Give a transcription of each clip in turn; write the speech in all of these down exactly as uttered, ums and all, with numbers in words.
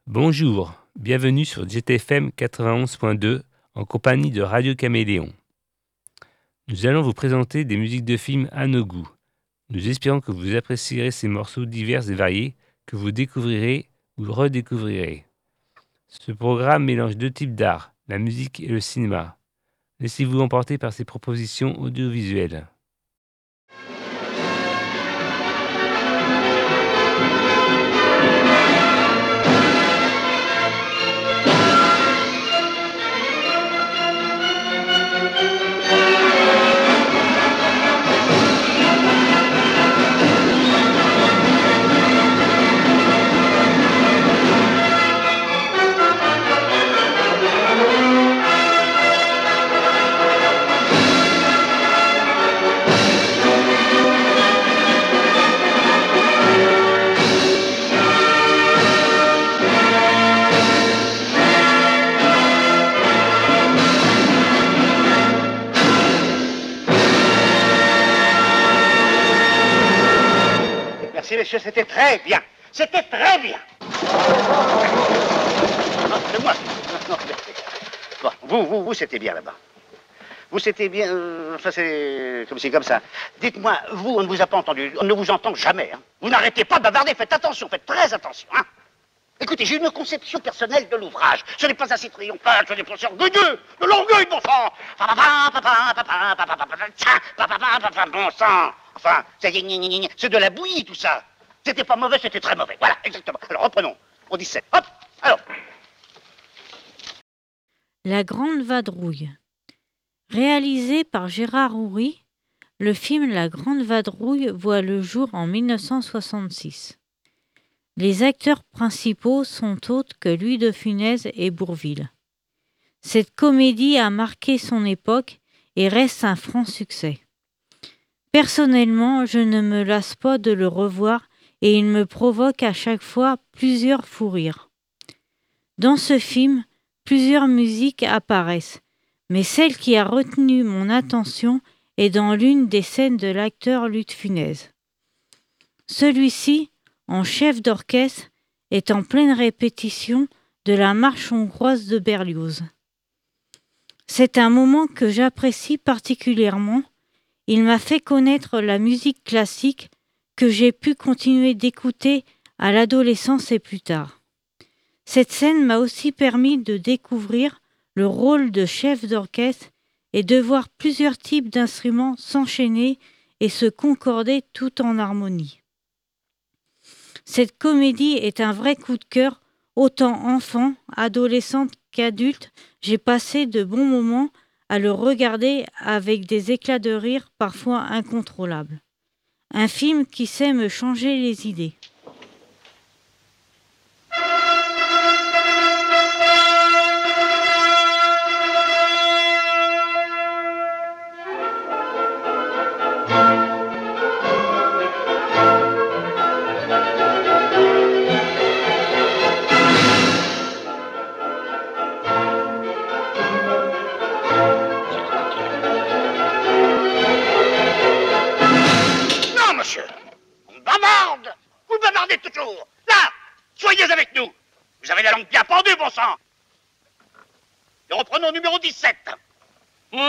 Bonjour, bienvenue sur Jet F M quatre-vingt-onze point deux en compagnie de Radio Caméléon. Nous allons vous présenter des musiques de films à nos goûts. Nous espérons que vous apprécierez ces morceaux divers et variés que vous découvrirez ou redécouvrirez. Ce programme mélange deux types d'art, la musique et le cinéma. Laissez-vous emporter par ces propositions audiovisuelles. Merci, messieurs, c'était très bien. C'était très bien. Non, c'est moi. Non, non, bon, vous, vous, vous, c'était bien là-bas. Vous, c'était bien... Euh, enfin, c'est comme c'est comme ça. Dites-moi, vous, on ne vous a pas entendu. On ne vous entend jamais. Hein. Vous n'arrêtez pas de bavarder. Faites attention, faites très attention. Hein. Écoutez, j'ai une conception personnelle de l'ouvrage. Ce n'est pas assez triomphal, ce n'est pas assez orgueilleux. De l'orgueil, bon sang. Bon sang. Enfin, c'est de la bouillie, tout ça. C'était pas mauvais, c'était très mauvais. Voilà, exactement. Alors, reprenons. Au dix-sept. Hop, alors. La Grande Vadrouille. Réalisé par Gérard Houry, le film La Grande Vadrouille voit le jour en dix-neuf cent soixante-six. Les acteurs principaux sont autres que Louis de Funès et Bourvil. Cette comédie a marqué son époque et reste un franc succès. Personnellement, je ne me lasse pas de le revoir et il me provoque à chaque fois plusieurs fous rires. Dans ce film, plusieurs musiques apparaissent, mais celle qui a retenu mon attention est dans l'une des scènes de l'acteur Louis de Funès. Celui-ci, en chef d'orchestre, est en pleine répétition de la marche hongroise de Berlioz. C'est un moment que j'apprécie particulièrement. Il m'a fait connaître la musique classique que j'ai pu continuer d'écouter à l'adolescence et plus tard. Cette scène m'a aussi permis de découvrir le rôle de chef d'orchestre et de voir plusieurs types d'instruments s'enchaîner et se concorder tout en harmonie. Cette comédie est un vrai coup de cœur, autant enfant, adolescente qu'adulte. J'ai passé de bons moments à le regarder avec des éclats de rire parfois incontrôlables. Un film qui sait me changer les idées. Vous avez la langue bien pendue, bon sang. Et reprenons au numéro dix-sept. Oui.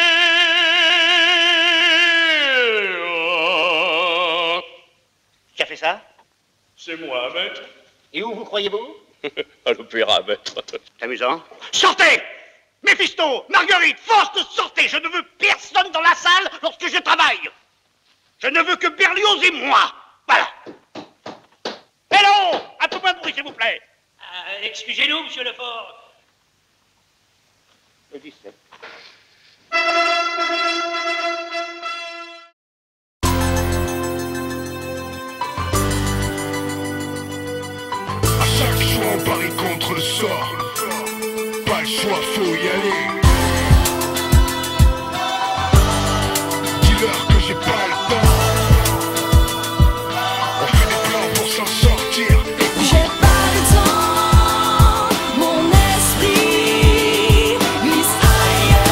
Qui a fait ça? C'est moi, maître. Et où vous croyez-vous? À l'opéra, maître. C'est amusant. Sortez! Méphisto, Marguerite, Faust, sortez! Je ne veux personne dans la salle lorsque je travaille. Je ne veux que Berlioz et moi. Voilà. Hello! Un peu moins de bruit, s'il vous plaît. Euh, excusez-nous, monsieur Lefort. Le dix-sept. À chaque choix, on parie contre le sort. Pas le choix, faut y aller. Dis-leur que j'ai pas le temps. On fait des plans pour s'en sortir. J'ai pas le temps, mon esprit glisse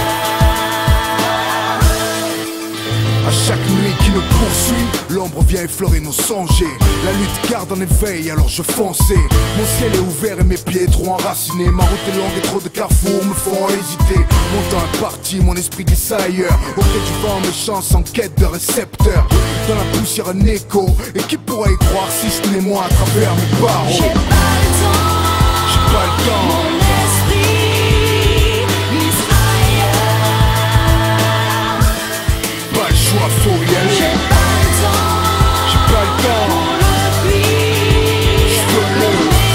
ailleurs. À chaque nuit qui nous poursuit, l'ombre vient et effleurer nos songes. La lutte garde en éveil, alors je fonçais. Mon ciel est ouvert et mes pieds trop enracinés. Ma route est longue et trop de carrefours me font hésiter. Mon temps est parti, mon esprit glisse ailleurs. Au gré du vent, mes chances en quête de récepteurs. Dans la poussière un écho, et qui pourrait y croire si ce n'est moi à travers mes barreaux. J'ai pas le temps, J'ai pas le temps. mon esprit glisse ailleurs. Pas le choix, faut y J'ai aller. pas le temps, J'ai pas le temps. pour le pire, J'veux le le-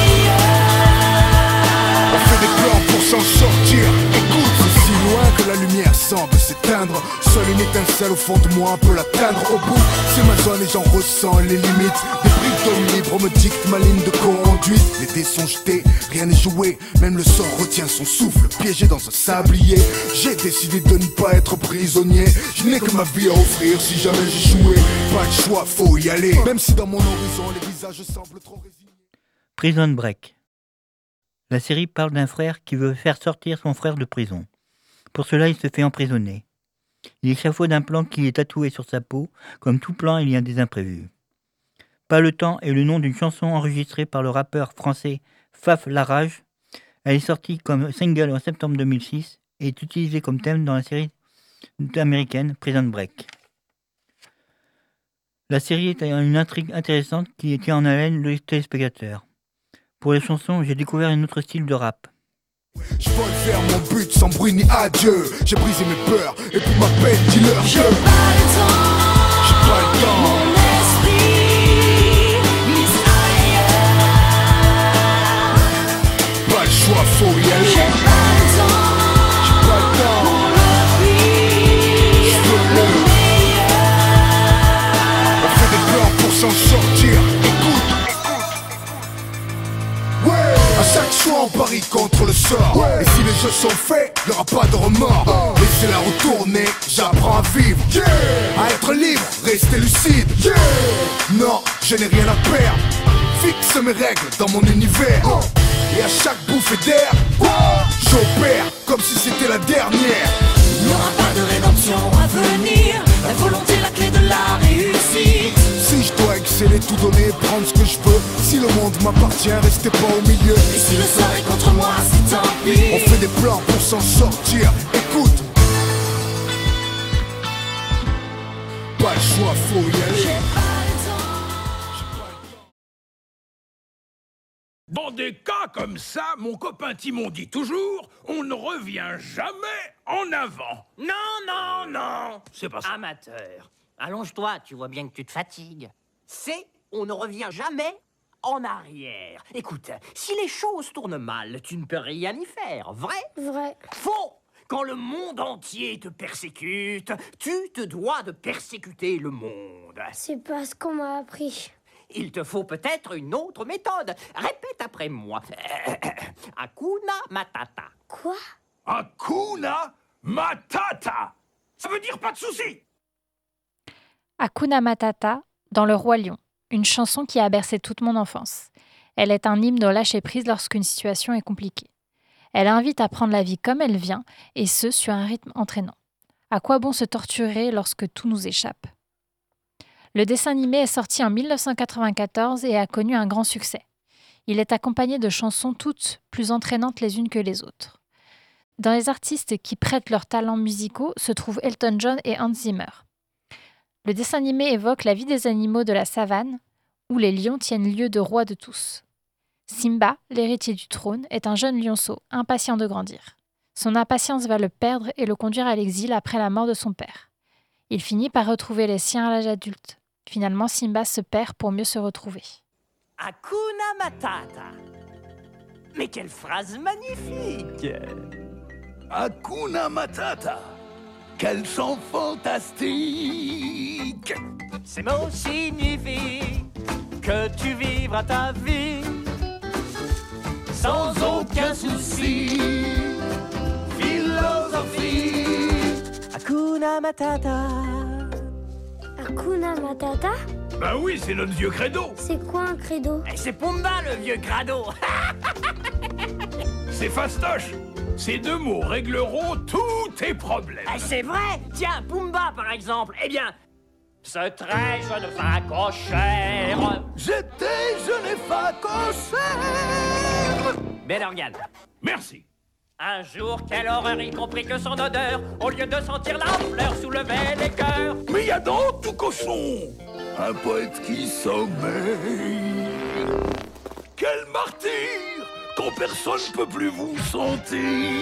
meilleur. On fait des plans pour s'en sortir. Écoute, c'est si loin que la lumière semble s'éteindre. Seule une étincelle au fond de moi peut l'atteindre. Au bout, c'est ma zone et j'en ressens les limites. Des briques d'homme libre me dictent ma ligne de conduite. Les dés sont jetés, rien n'est joué. Même le sort retient son souffle, piégé dans un sablier. J'ai décidé de ne pas être prisonnier. Je n'ai que ma vie à offrir si jamais j'échouais. Pas de choix, faut y aller. Même si dans mon horizon les visages semblent trop résignés. Prison Break. La série parle d'un frère qui veut faire sortir son frère de prison. Pour cela, il se fait emprisonner. Il échafaude un plan qui est tatoué sur sa peau. Comme tout plan, il y a des imprévus. Pas le temps est le nom d'une chanson enregistrée par le rappeur français Faf Larage. Elle est sortie comme single en septembre deux mille six et est utilisée comme thème dans la série américaine Prison Break. La série est une intrigue intéressante qui tient en haleine le téléspectateur. Pour les chansons, j'ai découvert un autre style de rap. Je vole vers mon but sans bruit ni adieu. J'ai brisé mes peurs et puis ma peine, dis-leur que J'ai pas le temps, j'ai pas le temps. mon esprit glisse ailleurs. Pas le choix, faut y J'ai aller. pas le temps, J'ai pas le temps. pour le pire, J'veux le le- meilleur. On fait des plans pour s'en sortir. Écoute, écoute. Ouais. À chaque choix on parie contre le sort. Et si les jeux sont faits, y'aura pas de remords. Laissez la route tourner, j'apprends à vivre. À être libre, rester lucide. Non, je n'ai rien à perdre. Fixe mes règles dans mon univers. Et à chaque bouffée d'air, j'opère comme si c'était la dernière. Il n'y aura pas de rédemption à venir. La volonté, la clé de la réussite. Si je dois exceller, tout donner, prendre ce que je veux. Si le monde m'appartient, restez pas au milieu. Et si le sort est contre moi, c'est tant pis. On fait des plans pour s'en sortir. Écoute. Pas le choix, faut y aller. J'ai pas le temps. Dans des cas comme ça, mon copain Timon dit toujours, on ne revient jamais en avant. Non, non, non. C'est pas ça. Amateur. Allonge-toi, tu vois bien que tu te fatigues. C'est on ne revient jamais en arrière. Écoute, si les choses tournent mal, tu ne peux rien y faire, vrai? Vrai. Faux! Quand le monde entier te persécute, tu te dois de persécuter le monde. C'est pas ce qu'on m'a appris. Il te faut peut-être une autre méthode. Répète après moi. Hakuna Matata. Quoi? Hakuna Matata. Ça veut dire pas de soucis. Hakuna Matata, dans Le Roi Lion, une chanson qui a bercé toute mon enfance. Elle est un hymne au lâcher-prise lorsqu'une situation est compliquée. Elle invite à prendre la vie comme elle vient, et ce, sur un rythme entraînant. À quoi bon se torturer lorsque tout nous échappe? Le dessin animé est sorti en mille neuf cent quatre-vingt-quatorze et a connu un grand succès. Il est accompagné de chansons toutes plus entraînantes les unes que les autres. Dans les artistes qui prêtent leurs talents musicaux se trouvent Elton John et Hans Zimmer. Le dessin animé évoque la vie des animaux de la savane, où les lions tiennent lieu de roi de tous. Simba, l'héritier du trône, est un jeune lionceau, impatient de grandir. Son impatience va le perdre et le conduire à l'exil après la mort de son père. Il finit par retrouver les siens à l'âge adulte. Finalement, Simba se perd pour mieux se retrouver. Hakuna Matata. Mais quelle phrase magnifique! Hakuna Matata. Quel chant fantastique. Ces mots signifient que tu vivras ta vie sans aucun souci. Philosophie. Hakuna Matata. Hakuna Matata? Ben oui, c'est notre vieux credo. C'est quoi un credo? Et c'est Pumba le vieux crado. C'est fastoche. Ces deux mots régleront tous tes problèmes. Ah, c'est vrai. Tiens, Pumba par exemple. Eh bien, ce très jeune facochère. J'étais jeune et facochère. Bel organe. Merci. Un jour, quelle horreur, y compris que son odeur, au lieu de sentir la fleur, soulevait les cœurs. Mais y a dans tout cochon un poète qui sommeille. Quel martyr, quand personne ne peut plus vous sentir.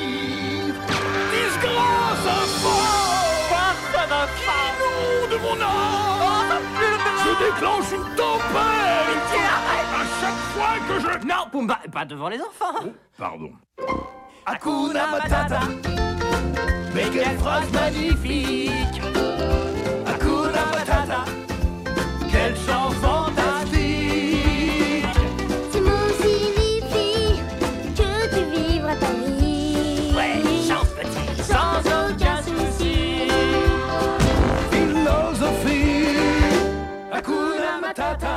Disgrâce infâme, Farce d'infâme, de mon âme. Je déclenche une tempête. À chaque fois que je... Non, Pumba, pas devant les enfants. Oh, pardon. Hakuna Matata, mais quelle phrase magnifique. Hakuna Matata, quel chant fantastique. Ce mot signifie que tu vivras ta vie. Ouais, chante petit, sans aucun souci. Philosophie, Hakuna Matata.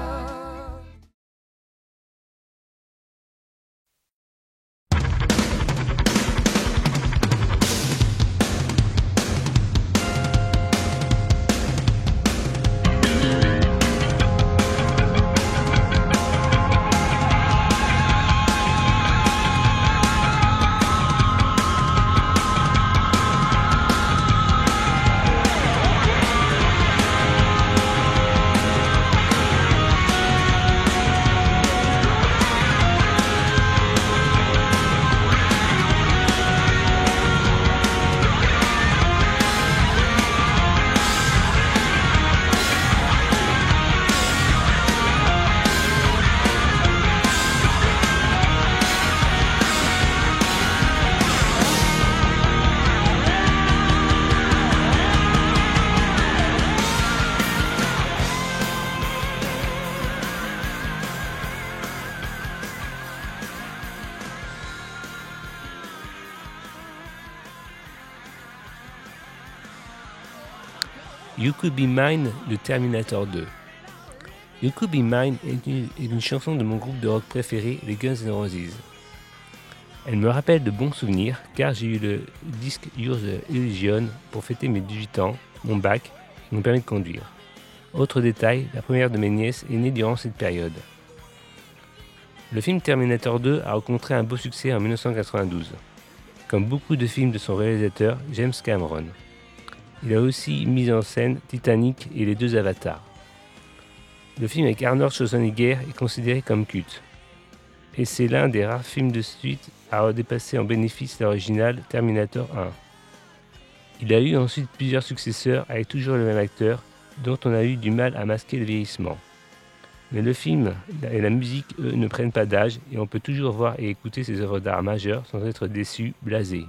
You Could Be Mine de Terminator deux. You Could Be Mine est une, est une chanson de mon groupe de rock préféré, les Guns N' Roses. Elle me rappelle de bons souvenirs car j'ai eu le disque Use Illusion pour fêter mes dix-huit ans, mon bac et mon permis de conduire. Autre détail, la première de mes nièces est née durant cette période. Le film Terminator deux a rencontré un beau succès en dix-neuf cent quatre-vingt-douze, comme beaucoup de films de son réalisateur James Cameron. Il a aussi mis en scène Titanic et les deux Avatars. Le film avec Arnold Schwarzenegger est considéré comme culte. Et c'est l'un des rares films de suite à dépasser en bénéfice l'original Terminator un. Il a eu ensuite plusieurs successeurs avec toujours le même acteur, dont on a eu du mal à masquer le vieillissement. Mais le film et la musique, eux, ne prennent pas d'âge et on peut toujours voir et écouter ces œuvres d'art majeures sans être déçu, blasé.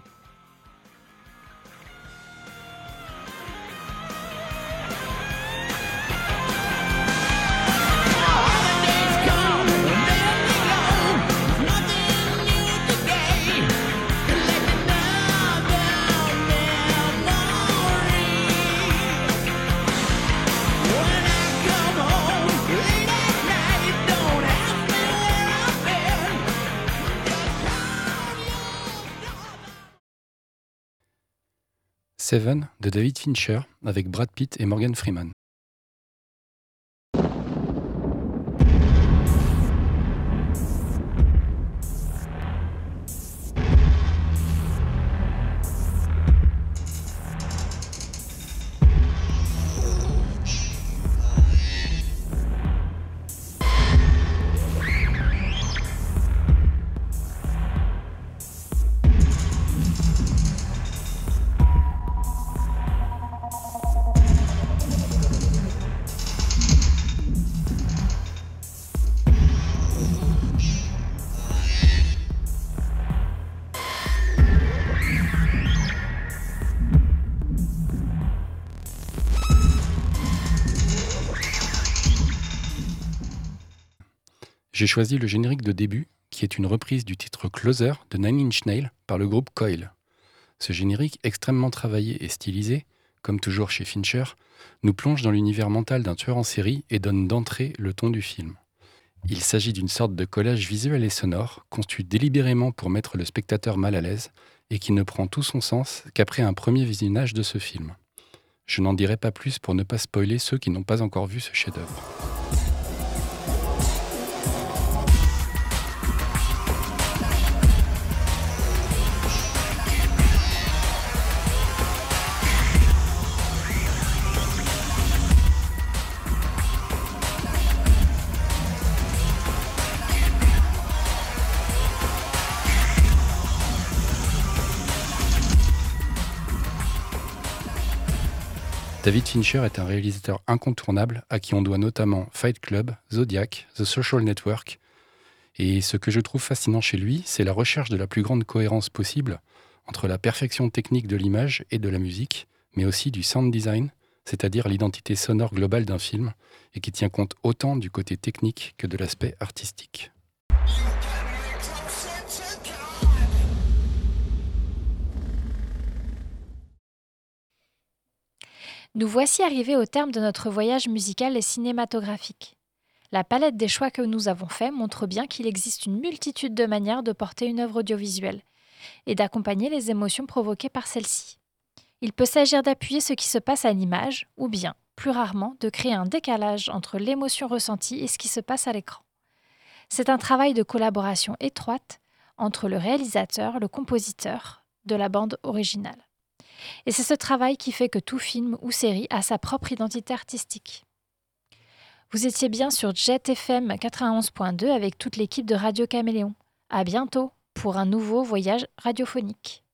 Seven de David Fincher avec Brad Pitt et Morgan Freeman. J'ai choisi le générique de début, qui est une reprise du titre Closer de Nine Inch Nails par le groupe Coil. Ce générique extrêmement travaillé et stylisé, comme toujours chez Fincher, nous plonge dans l'univers mental d'un tueur en série et donne d'entrée le ton du film. Il s'agit d'une sorte de collage visuel et sonore, conçu délibérément pour mettre le spectateur mal à l'aise, et qui ne prend tout son sens qu'après un premier visionnage de ce film. Je n'en dirai pas plus pour ne pas spoiler ceux qui n'ont pas encore vu ce chef-d'œuvre. David Fincher est un réalisateur incontournable à qui on doit notamment Fight Club, Zodiac, The Social Network. Et ce que je trouve fascinant chez lui, c'est la recherche de la plus grande cohérence possible entre la perfection technique de l'image et de la musique, mais aussi du sound design, c'est-à-dire l'identité sonore globale d'un film, et qui tient compte autant du côté technique que de l'aspect artistique. Nous voici arrivés au terme de notre voyage musical et cinématographique. La palette des choix que nous avons faits montre bien qu'il existe une multitude de manières de porter une œuvre audiovisuelle et d'accompagner les émotions provoquées par celle-ci. Il peut s'agir d'appuyer ce qui se passe à l'image ou bien, plus rarement, de créer un décalage entre l'émotion ressentie et ce qui se passe à l'écran. C'est un travail de collaboration étroite entre le réalisateur, le compositeur de la bande originale. Et c'est ce travail qui fait que tout film ou série a sa propre identité artistique. Vous étiez bien sur Jet F M quatre-vingt-onze point deux avec toute l'équipe de Radio Caméléon. À bientôt pour un nouveau voyage radiophonique.